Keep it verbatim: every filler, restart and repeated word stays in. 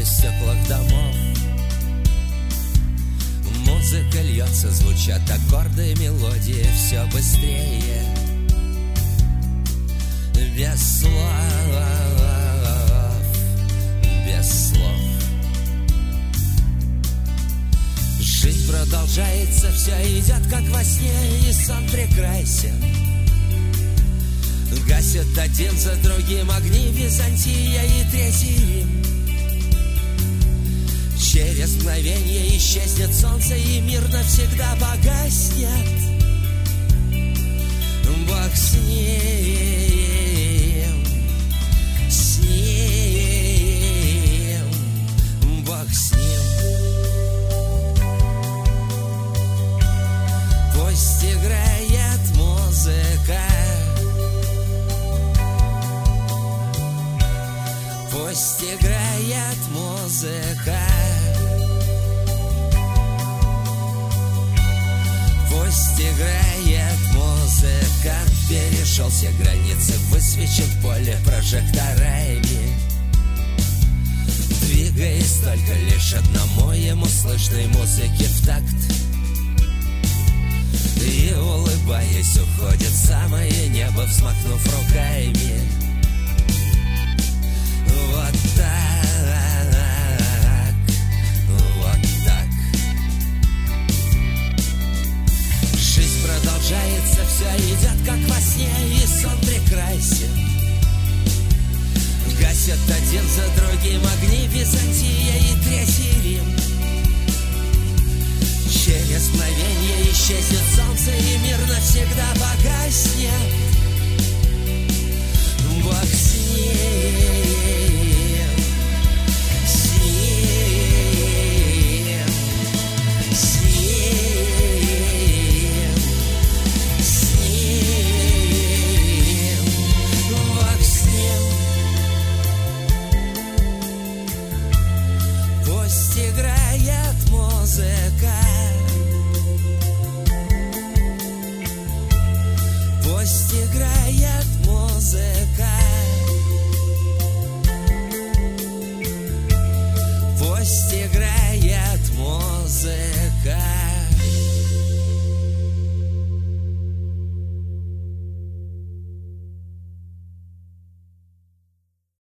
из теплых домов. Музыка льется, звучат аккорды, мелодии все быстрее. Без слов, без слов. Жизнь продолжается, все идет как во сне, и сон прекрасен. Гасят один за другим огни Византия и Третий Рим. Через мгновение исчезнет солнце, и мир навсегда погаснет. Бог с ним, с ним, Бог с ним. Пусть играет музыка, пусть играет музыка, пусть играет музыка. Перешел все границы, высвечен поле прожекторами. Двигаясь только лишь одному ему слышной музыке в такт. И улыбаясь уходит в самое небо, взмахнув руками. Вот так, вот так. Жизнь продолжается, все идет как во сне, и сон прекрасен. Гасят один за другим огни Византия и Третий Рим. Через мгновение исчезнет солнце, и мир навсегда погаснет. Бог с ним, с ним, с ним, с ним, Бог с ним. Пусть играет музыка, пусть играет музыка, пусть играет.